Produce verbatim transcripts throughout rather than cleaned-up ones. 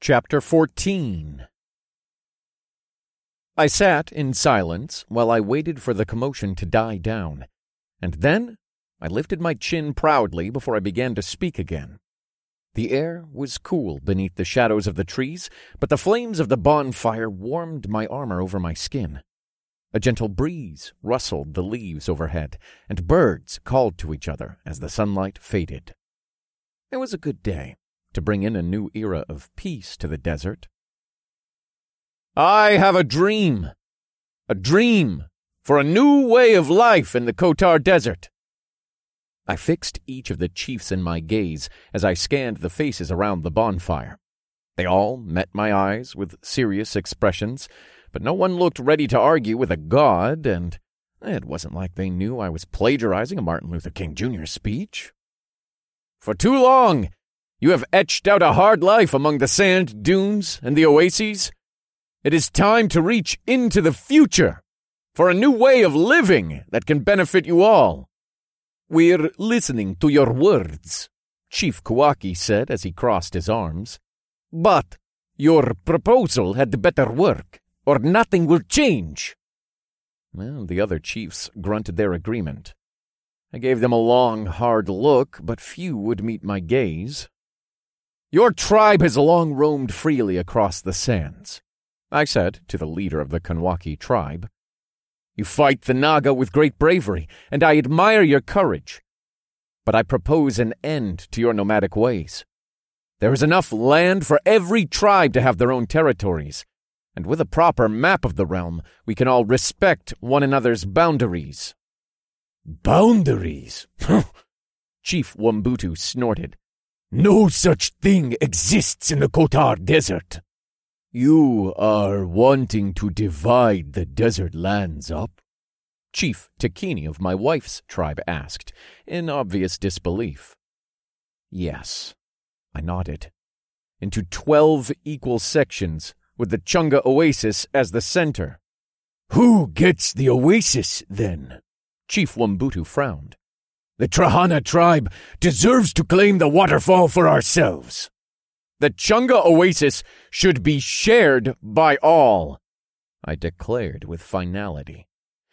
Chapter fourteen. I sat in silence while I waited for the commotion to die down, and then I lifted my chin proudly before I began to speak again. The air was cool beneath the shadows of the trees, but the flames of the bonfire warmed my armor over my skin. A gentle breeze rustled the leaves overhead, and birds called to each other as the sunlight faded. It was a good day to bring in a new era of peace to the desert. I have a dream, a dream for a new way of life in the Kotar Desert. I fixed each of the chiefs in my gaze as I scanned the faces around the bonfire. They all met my eyes with serious expressions, but no one looked ready to argue with a god, and it wasn't like they knew I was plagiarizing a Martin Luther King Junior speech. For too long, you have etched out a hard life among the sand dunes and the oases. It is time to reach into the future for a new way of living that can benefit you all. We're listening to your words, Chief Kawaki said as he crossed his arms. But your proposal had better work, or nothing will change. Well, the other chiefs grunted their agreement. I gave them a long, hard look, but few would meet my gaze. Your tribe has long roamed freely across the sands, I said to the leader of the Kanwaki tribe. You fight the Naga with great bravery, and I admire your courage. But I propose an end to your nomadic ways. There is enough land for every tribe to have their own territories, and with a proper map of the realm, we can all respect one another's boundaries. Boundaries? Chief Wambutu snorted. No such thing exists in the Kotar Desert. You are wanting to divide the desert lands up? Chief Takini of my wife's tribe asked, in obvious disbelief. Yes, I nodded. Into twelve equal sections, with the Chunga Oasis as the center. Who gets the oasis, then? Chief Wambutu frowned. The Trahana tribe deserves to claim the waterfall for ourselves. The Chunga Oasis should be shared by all, I declared with finality.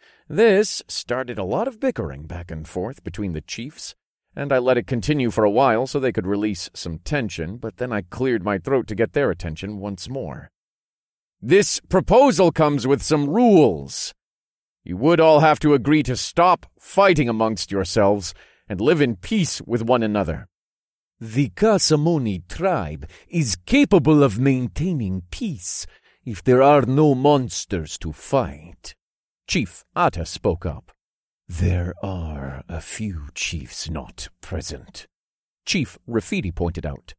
This started a lot of bickering back and forth between the chiefs, and I let it continue for a while so they could release some tension, but then I cleared my throat to get their attention once more. This proposal comes with some rules. You would all have to agree to stop fighting amongst yourselves and live in peace with one another. The Kasamoni tribe is capable of maintaining peace if there are no monsters to fight. Chief Atta spoke up. There are a few chiefs not present, Chief Rafidi pointed out.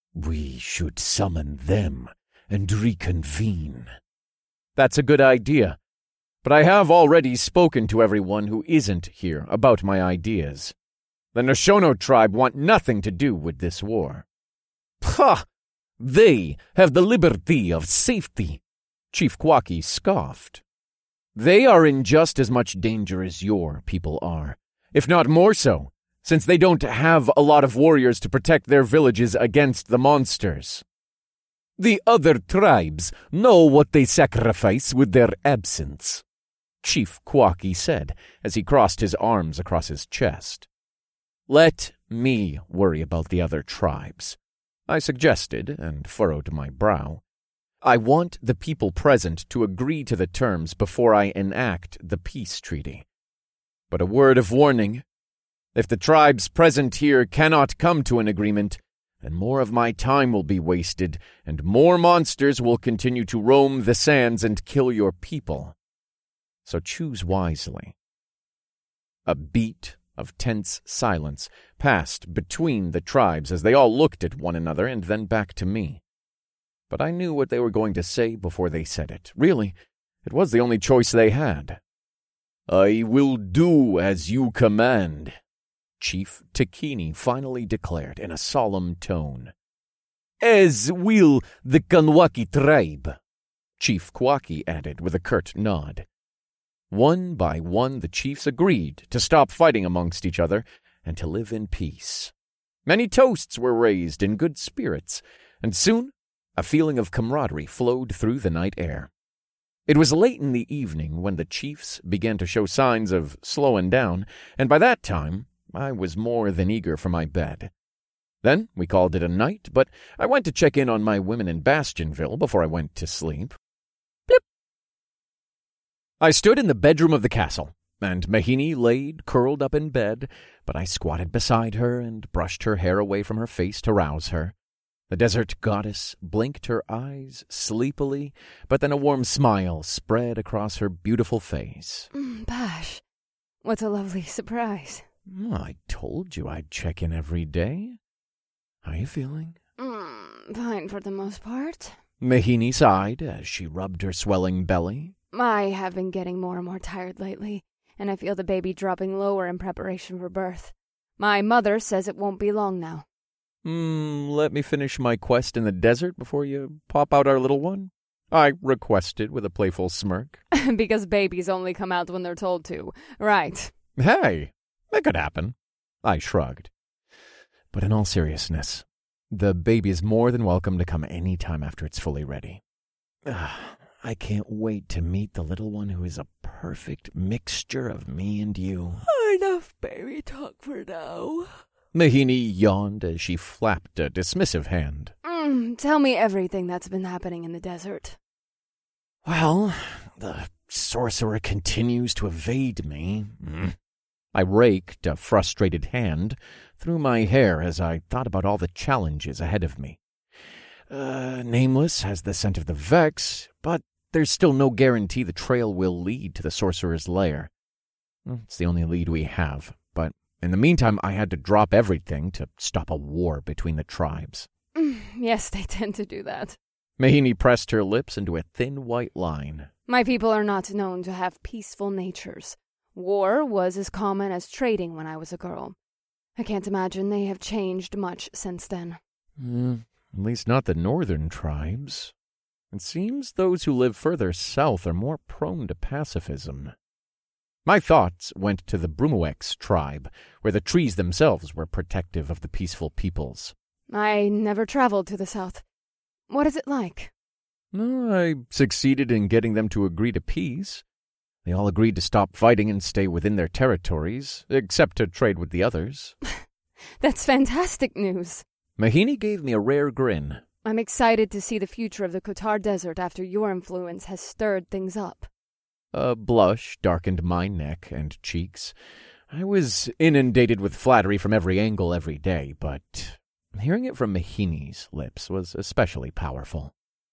We should summon them and reconvene. That's a good idea. But I have already spoken to everyone who isn't here about my ideas. The Neshono tribe want nothing to do with this war. Pah! They have the liberty of safety, Chief Kwaki scoffed. They are in just as much danger as your people are, if not more so, since they don't have a lot of warriors to protect their villages against the monsters. The other tribes know what they sacrifice with their absence, Chief Kwaki said as he crossed his arms across his chest. Let me worry about the other tribes, I suggested and furrowed my brow. I want the people present to agree to the terms before I enact the peace treaty. But a word of warning. If the tribes present here cannot come to an agreement, then more of my time will be wasted, and more monsters will continue to roam the sands and kill your people. So choose wisely. A beat of tense silence passed between the tribes as they all looked at one another and then back to me. But I knew what they were going to say before they said it. Really, it was the only choice they had. I will do as you command, Chief Takini finally declared in a solemn tone. As will the Kanwaki tribe, Chief Kwaki added with a curt nod. One by one, the chiefs agreed to stop fighting amongst each other and to live in peace. Many toasts were raised in good spirits, and soon A feeling of camaraderie flowed through the night air. It was late in the evening when the chiefs began to show signs of slowing down, and by that time I was more than eager for my bed. Then we called it a night, but I went to check in on my women in Bastionville before I went to sleep. Blip! I stood in the bedroom of the castle, and Mahini laid curled up in bed, but I squatted beside her and brushed her hair away from her face to rouse her. The desert goddess blinked her eyes sleepily, but then a warm smile spread across her beautiful face. Mm, Bash, what a lovely surprise. I told you I'd check in every day. How are you feeling? Mm, fine for the most part. Mahini sighed as she rubbed her swelling belly. I have been getting more and more tired lately, and I feel the baby dropping lower in preparation for birth. My mother says it won't be long now. Hmm, let me finish my quest in the desert before you pop out our little one? I requested with a playful smirk. Because babies only come out when they're told to. Right. Hey, that could happen. I shrugged. But in all seriousness, the baby is more than welcome to come any time after it's fully ready. Ah, I can't wait to meet the little one who is a perfect mixture of me and you. Enough baby talk for now. Mahini yawned as she flapped a dismissive hand. Mm, tell me everything that's been happening in the desert. Well, the sorcerer continues to evade me. Mm. I raked a frustrated hand through my hair as I thought about all the challenges ahead of me. Uh, Nameless has the scent of the Vex, but there's still no guarantee the trail will lead to the sorcerer's lair. It's the only lead we have, but in the meantime, I had to drop everything to stop a war between the tribes. Mm, yes, they tend to do that. Mahini pressed her lips into a thin white line. My people are not known to have peaceful natures. War was as common as trading when I was a girl. I can't imagine they have changed much since then. Mm, at least not the northern tribes. It seems those who live further south are more prone to pacifism. My thoughts went to the Brumoex tribe, where the trees themselves were protective of the peaceful peoples. I never traveled to the south. What is it like? I succeeded in getting them to agree to peace. They all agreed to stop fighting and stay within their territories, except to trade with the others. That's fantastic news. Mahini gave me a rare grin. I'm excited to see the future of the Kotar Desert after your influence has stirred things up. A blush darkened my neck and cheeks. I was inundated with flattery from every angle every day, but hearing it from Mahini's lips was especially powerful.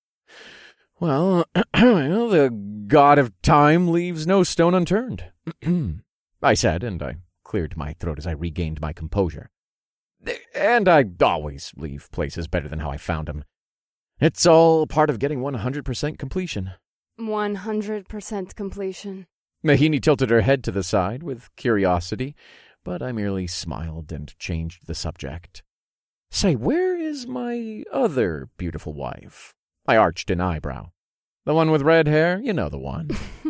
Well, the god of time leaves no stone unturned, I said, and I cleared my throat as I regained my composure. And I always leave places better than how I found them. It's all part of getting one hundred percent completion. One hundred percent completion. Mahini tilted her head to the side with curiosity, but I merely smiled and changed the subject. Say, where is my other beautiful wife? I arched an eyebrow. The one with red hair? You know the one.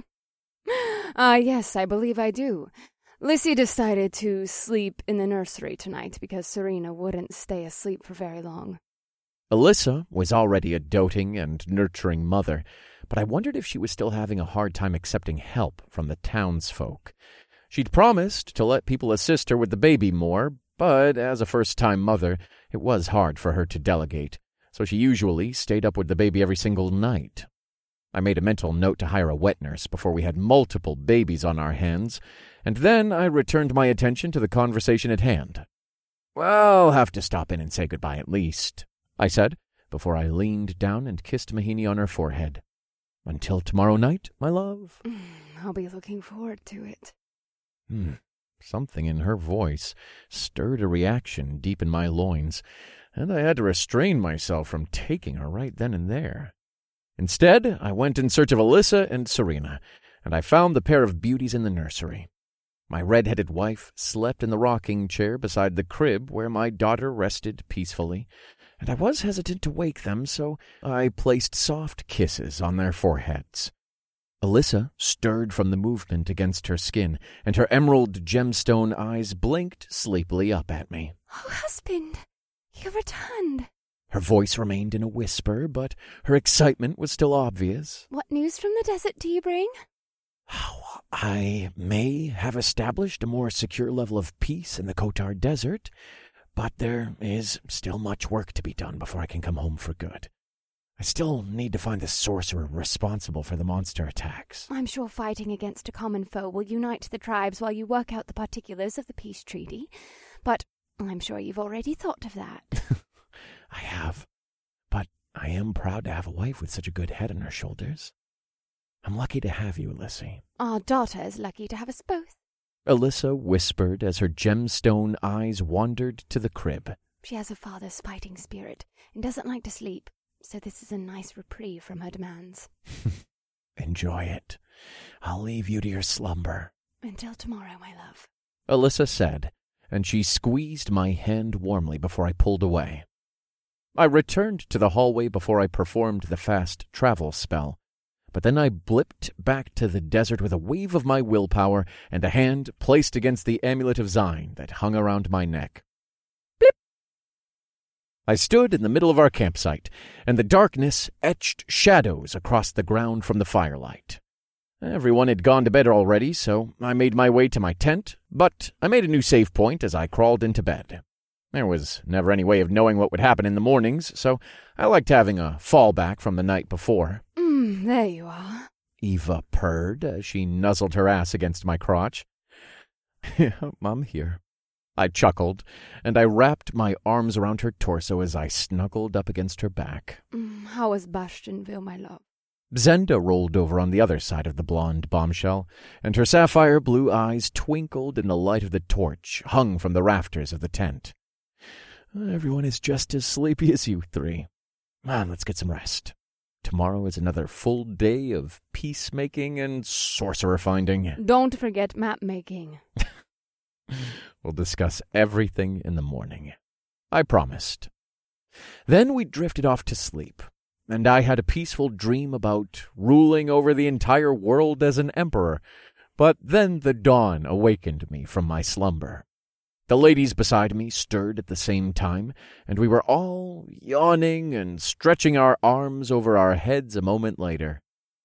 Ah, uh, yes, I believe I do. Lissy decided to sleep in the nursery tonight because Serena wouldn't stay asleep for very long. Alyssa was already a doting and nurturing mother, but I wondered if she was still having a hard time accepting help from the townsfolk. She'd promised to let people assist her with the baby more, but as a first-time mother, it was hard for her to delegate, so she usually stayed up with the baby every single night. I made a mental note to hire a wet nurse before we had multiple babies on our hands, and then I returned my attention to the conversation at hand. Well, I'll have to stop in and say goodbye at least, I said, before I leaned down and kissed Mahini on her forehead. Until tomorrow night, my love. I'll be looking forward to it. Hmm. Something in her voice stirred a reaction deep in my loins, and I had to restrain myself from taking her right then and there. Instead, I went in search of Alyssa and Serena, and I found the pair of beauties in the nursery. My red-headed wife slept in the rocking chair beside the crib where my daughter rested peacefully, and I was hesitant to wake them, so I placed soft kisses on their foreheads. Alyssa stirred from the movement against her skin, and her emerald gemstone eyes blinked sleepily up at me. Oh, husband, you returned. Her voice remained in a whisper, but her excitement was still obvious. What news from the desert do you bring? Oh, I may have established a more secure level of peace in the Kotar Desert, but there is still much work to be done before I can come home for good. I still need to find the sorcerer responsible for the monster attacks. I'm sure fighting against a common foe will unite the tribes while you work out the particulars of the peace treaty, but I'm sure you've already thought of that. I have, but I am proud to have a wife with such a good head on her shoulders. I'm lucky to have you, Alyssa. Our daughter is lucky to have us both. Alyssa whispered as her gemstone eyes wandered to the crib. She has a father's fighting spirit and doesn't like to sleep, so this is a nice reprieve from her demands. Enjoy it. I'll leave you to your slumber. Until tomorrow, my love, Alyssa said, and she squeezed my hand warmly before I pulled away. I returned to the hallway before I performed the fast travel spell, but then I blipped back to the desert with a wave of my willpower and a hand placed against the amulet of Zine that hung around my neck. Blip! I stood in the middle of our campsite, and the darkness etched shadows across the ground from the firelight. Everyone had gone to bed already, so I made my way to my tent, but I made a new save point as I crawled into bed. There was never any way of knowing what would happen in the mornings, so I liked having a fallback from the night before. Mm, there you are, Eva purred as she nuzzled her ass against my crotch. I'm here. I chuckled, and I wrapped my arms around her torso as I snuggled up against her back. Mm, how is Bastionville, my love? Zenda rolled over on the other side of the blonde bombshell, and her sapphire blue eyes twinkled in the light of the torch hung from the rafters of the tent. Everyone is just as sleepy as you three. Man, let's get some rest. Tomorrow is another full day of peacemaking and sorcerer finding. Don't forget map-making. We'll discuss everything in the morning. I promised. Then we drifted off to sleep, and I had a peaceful dream about ruling over the entire world as an emperor, but then the dawn awakened me from my slumber. The ladies beside me stirred at the same time, and we were all yawning and stretching our arms over our heads a moment later.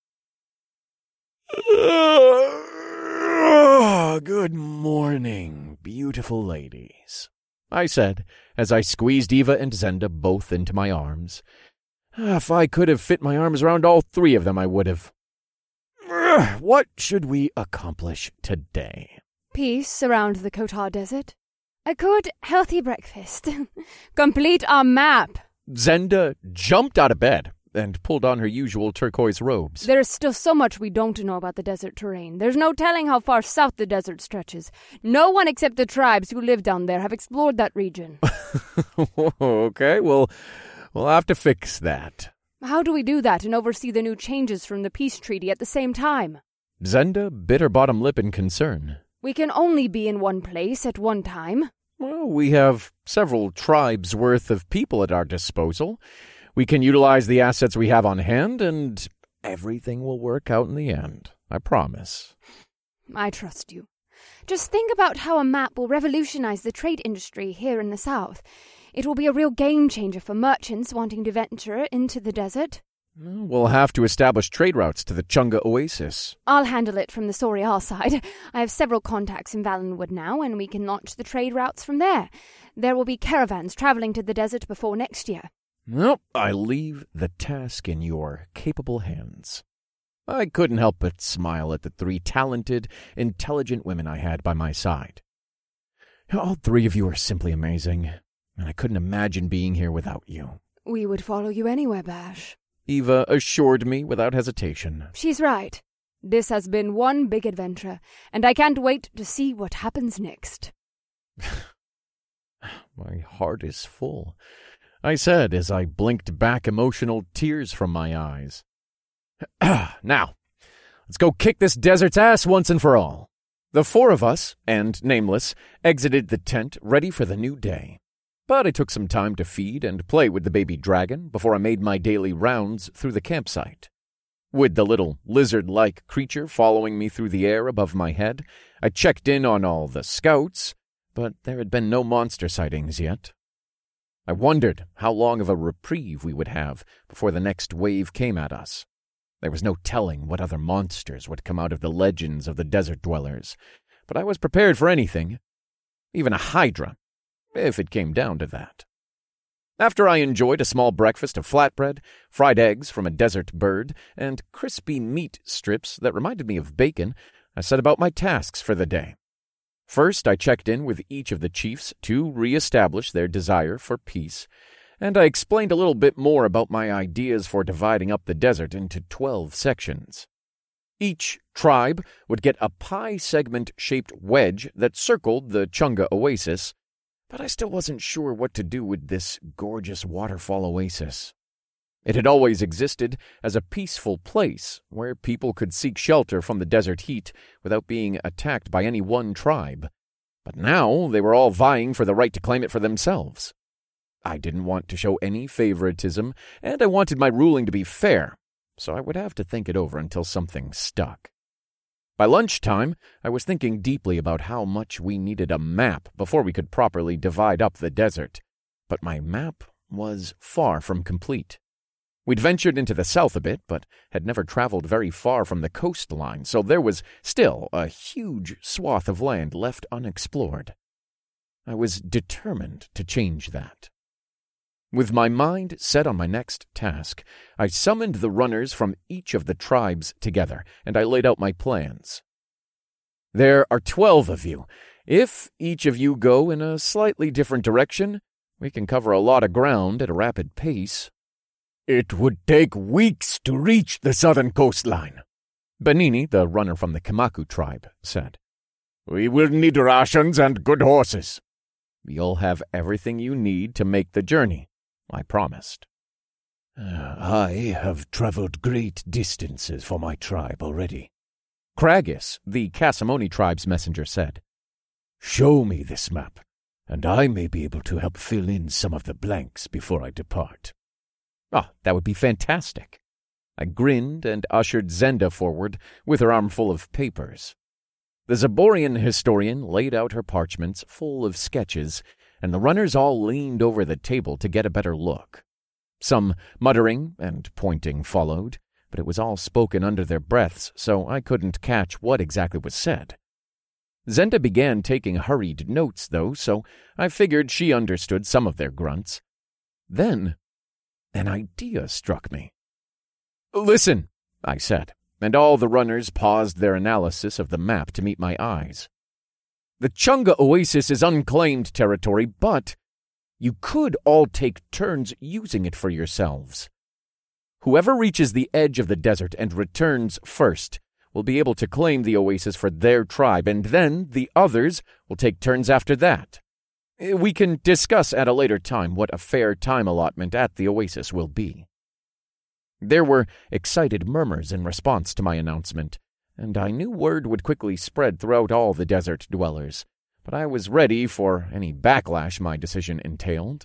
Good morning, beautiful ladies, I said, as I squeezed Eva and Zenda both into my arms. If I could have fit my arms around all three of them, I would have. What should we accomplish today? Peace around the Kotar Desert. A good, healthy breakfast. Complete our map. Zenda jumped out of bed and pulled on her usual turquoise robes. There is still so much we don't know about the desert terrain. There's no telling how far south the desert stretches. No one except the tribes who live down there have explored that region. Okay, well, we'll have to fix that. How do we do that and oversee the new changes from the peace treaty at the same time? Zenda bit her bottom lip in concern. We can only be in one place at one time. Well, we have several tribes' worth of people at our disposal. We can utilize the assets we have on hand, and everything will work out in the end. I promise. I trust you. Just think about how a map will revolutionize the trade industry here in the south. It will be a real game changer for merchants wanting to venture into the desert. We'll have to establish trade routes to the Chunga Oasis. I'll handle it from the Sorial side. I have several contacts in Valenwood now, and we can launch the trade routes from there. There will be caravans traveling to the desert before next year. Nope, I leave the task in your capable hands. I couldn't help but smile at the three talented, intelligent women I had by my side. All three of you are simply amazing, and I couldn't imagine being here without you. We would follow you anywhere, Bash. Eva assured me without hesitation. She's right. This has been one big adventure, and I can't wait to see what happens next. My heart is full, I said as I blinked back emotional tears from my eyes. Now, let's go kick this desert's ass once and for all. The four of us, and Nameless, exited the tent ready for the new day. But I took some time to feed and play with the baby dragon before I made my daily rounds through the campsite. With the little lizard-like creature following me through the air above my head, I checked in on all the scouts, but there had been no monster sightings yet. I wondered how long of a reprieve we would have before the next wave came at us. There was no telling what other monsters would come out of the legends of the desert dwellers, but I was prepared for anything, even a hydra, if it came down to that. After I enjoyed a small breakfast of flatbread, fried eggs from a desert bird, and crispy meat strips that reminded me of bacon, I set about my tasks for the day. First, I checked in with each of the chiefs to re-establish their desire for peace, and I explained a little bit more about my ideas for dividing up the desert into twelve sections. Each tribe would get a pie-segment-shaped wedge that circled the Chunga Oasis, but I still wasn't sure what to do with this gorgeous waterfall oasis. It had always existed as a peaceful place where people could seek shelter from the desert heat without being attacked by any one tribe, but now they were all vying for the right to claim it for themselves. I didn't want to show any favoritism, and I wanted my ruling to be fair, so I would have to think it over until something stuck. By lunchtime, I was thinking deeply about how much we needed a map before we could properly divide up the desert, but my map was far from complete. We'd ventured into the south a bit, but had never traveled very far from the coastline, so there was still a huge swath of land left unexplored. I was determined to change that. With my mind set on my next task, I summoned the runners from each of the tribes together, and I laid out my plans. There are twelve of you. If each of you go in a slightly different direction, we can cover a lot of ground at a rapid pace. It would take weeks to reach the southern coastline, Benini, the runner from the Kamaku tribe, said. We will need rations and good horses. You'll have everything you need to make the journey, I promised. Uh, I have traveled great distances for my tribe already, Kragus, the Casamoni tribe's messenger, said. Show me this map, and I may be able to help fill in some of the blanks before I depart. Oh, that would be fantastic. I grinned and ushered Zenda forward with her armful of papers. The Zaborian historian laid out her parchments full of sketches, and the runners all leaned over the table to get a better look. Some muttering and pointing followed, but it was all spoken under their breaths, so I couldn't catch what exactly was said. Zenda began taking hurried notes, though, so I figured she understood some of their grunts. Then an idea struck me. Listen, I said, and all the runners paused their analysis of the map to meet my eyes. The Chunga Oasis is unclaimed territory, but you could all take turns using it for yourselves. Whoever reaches the edge of the desert and returns first will be able to claim the oasis for their tribe, and then the others will take turns after that. We can discuss at a later time what a fair time allotment at the oasis will be. There were excited murmurs in response to my announcement, and I knew word would quickly spread throughout all the desert dwellers, but I was ready for any backlash my decision entailed.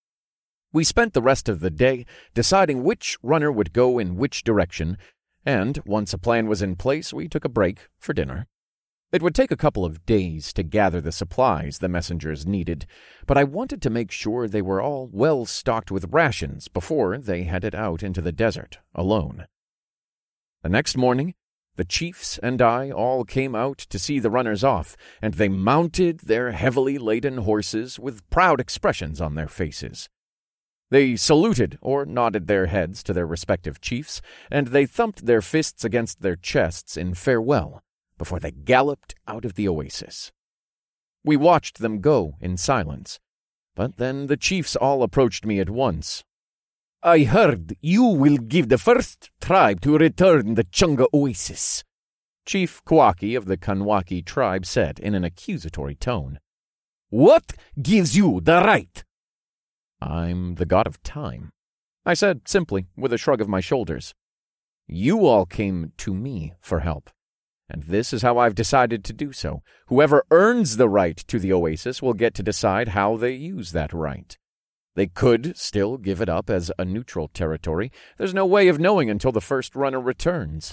We spent the rest of the day deciding which runner would go in which direction, and once a plan was in place, we took a break for dinner. It would take a couple of days to gather the supplies the messengers needed, but I wanted to make sure they were all well stocked with rations before they headed out into the desert alone. The next morning, the chiefs and I all came out to see the runners off, and they mounted their heavily laden horses with proud expressions on their faces. They saluted or nodded their heads to their respective chiefs, and they thumped their fists against their chests in farewell before they galloped out of the oasis. We watched them go in silence, but then the chiefs all approached me at once. I heard you will give the first tribe to return the Chunga Oasis, Chief Kwaki of the Kanwaki tribe said in an accusatory tone. What gives you the right? I'm the god of time, I said simply, with a shrug of my shoulders. You all came to me for help, and this is how I've decided to do so. Whoever earns the right to the oasis will get to decide how they use that right. They could still give it up as a neutral territory. There's no way of knowing until the first runner returns.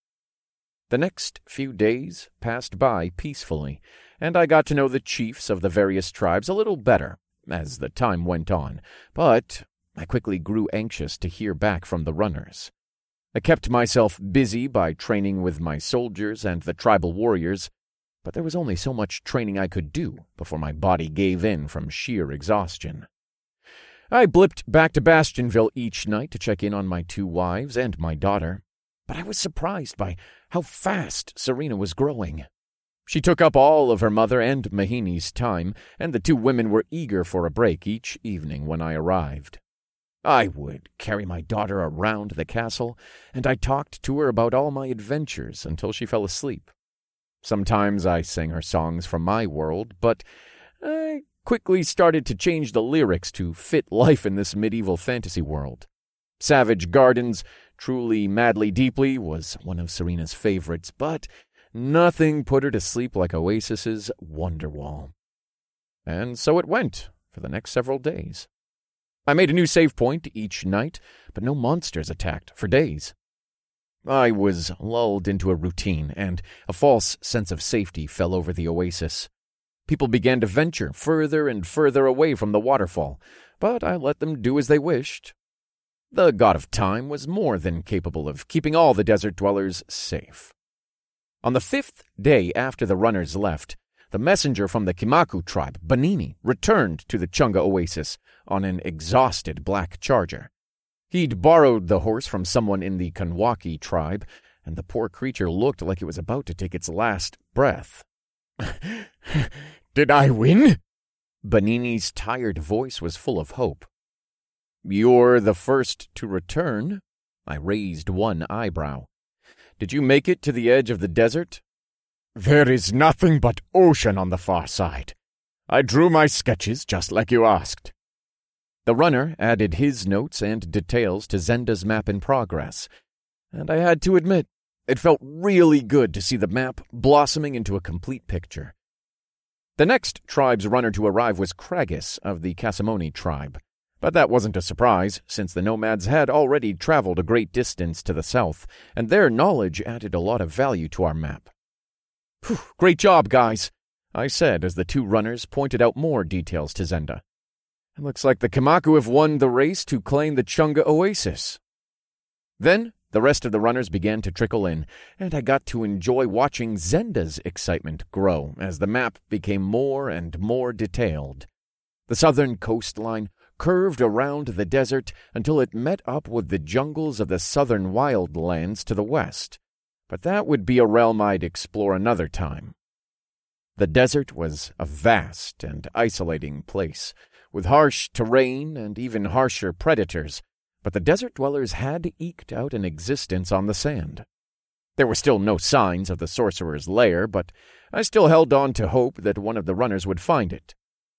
The next few days passed by peacefully, and I got to know the chiefs of the various tribes a little better, as the time went on, but I quickly grew anxious to hear back from the runners. I kept myself busy by training with my soldiers and the tribal warriors, but there was only so much training I could do before my body gave in from sheer exhaustion. I blipped back to Bastionville each night to check in on my two wives and my daughter, but I was surprised by how fast Serena was growing. She took up all of her mother and Mahini's time, and the two women were eager for a break each evening when I arrived. I would carry my daughter around the castle, and I talked to her about all my adventures until she fell asleep. Sometimes I sang her songs from my world, but I quickly started to change the lyrics to fit life in this medieval fantasy world. Savage Gardens, Truly Madly Deeply was one of Serena's favorites, but nothing put her to sleep like Oasis's Wonderwall. And so it went for the next several days. I made a new save point each night, but no monsters attacked for days. I was lulled into a routine, and a false sense of safety fell over the oasis. People began to venture further and further away from the waterfall, but I let them do as they wished. The god of time was more than capable of keeping all the desert dwellers safe. On the fifth day after the runners left, the messenger from the Kimaku tribe, Banini, returned to the Chunga oasis on an exhausted black charger. He'd borrowed the horse from someone in the Kanwaki tribe, and the poor creature looked like it was about to take its last breath. Did I win? Banini's tired voice was full of hope. You're the first to return. I raised one eyebrow. Did you make it to the edge of the desert? There is nothing but ocean on the far side. I drew my sketches just like you asked. The runner added his notes and details to Zenda's map in progress, and I had to admit, it felt really good to see the map blossoming into a complete picture. The next tribe's runner to arrive was Kragus of the Casamoni tribe, but that wasn't a surprise, since the nomads had already traveled a great distance to the south, and their knowledge added a lot of value to our map. Whew, great job, guys, I said as the two runners pointed out more details to Zenda. It looks like the Kimaku have won the race to claim the Chunga Oasis. Then the rest of the runners began to trickle in, and I got to enjoy watching Zenda's excitement grow as the map became more and more detailed. The southern coastline curved around the desert until it met up with the jungles of the southern wildlands to the west, but that would be a realm I'd explore another time. The desert was a vast and isolating place, with harsh terrain and even harsher predators, but the desert dwellers had eked out an existence on the sand. There were still no signs of the sorcerer's lair, but I still held on to hope that one of the runners would find it.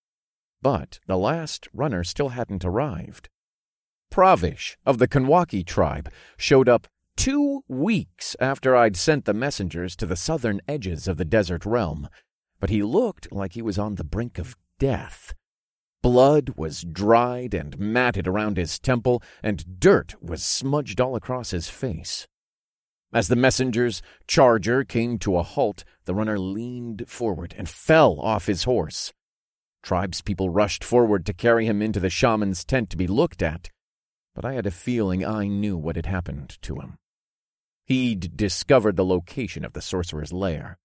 But the last runner still hadn't arrived. Pravish of the Kanwaki tribe showed up two weeks after I'd sent the messengers to the southern edges of the desert realm, but he looked like he was on the brink of death. Blood was dried and matted around his temple, and dirt was smudged all across his face. As the messenger's charger came to a halt, the runner leaned forward and fell off his horse. Tribespeople rushed forward to carry him into the shaman's tent to be looked at, but I had a feeling I knew what had happened to him. He'd discovered the location of the sorcerer's lair.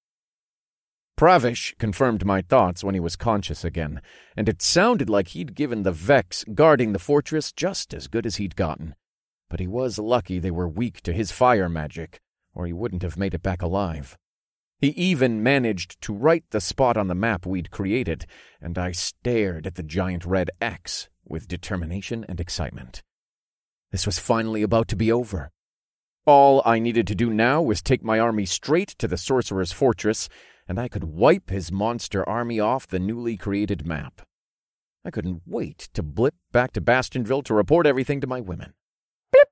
Pravish confirmed my thoughts when he was conscious again, and it sounded like he'd given the Vex guarding the fortress just as good as he'd gotten. But he was lucky they were weak to his fire magic, or he wouldn't have made it back alive. He even managed to write the spot on the map we'd created, and I stared at the giant red X with determination and excitement. This was finally about to be over. All I needed to do now was take my army straight to the sorcerer's fortress, and I could wipe his monster army off the newly created map. I couldn't wait to blip back to Bastionville to report everything to my women. Blip!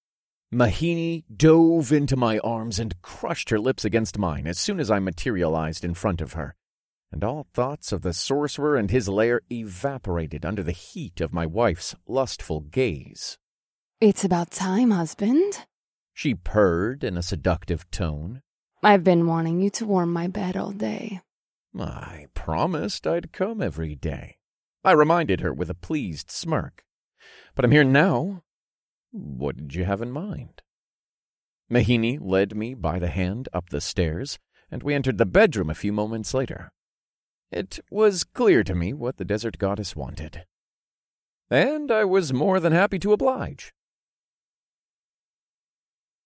Mahini dove into my arms and crushed her lips against mine as soon as I materialized in front of her, and all thoughts of the sorcerer and his lair evaporated under the heat of my wife's lustful gaze. It's about time, husband, she purred in a seductive tone. I've been wanting you to warm my bed all day. I promised I'd come every day. I reminded her with a pleased smirk. But I'm here now. What did you have in mind? Mahini led me by the hand up the stairs, and we entered the bedroom a few moments later. It was clear to me what the desert goddess wanted, and I was more than happy to oblige.